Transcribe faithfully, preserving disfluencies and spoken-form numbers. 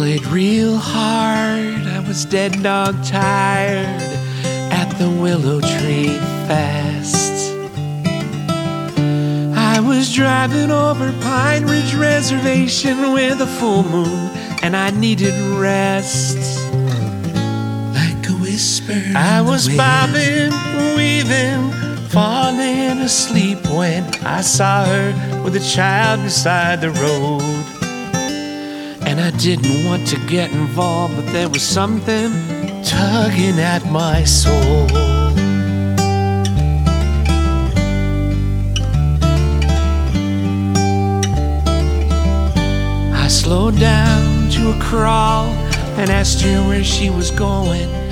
played real hard. I was dead dog tired at the Willow Tree Fest. I was driving over Pine Ridge Reservation with a full moon, and I needed rest. Like a whisper I in the was wind. bobbing, weaving, falling asleep when I saw her with a child beside the road. And I didn't want to get involved, but there was something tugging at my soul. I slowed down to a crawl and asked her where she was going.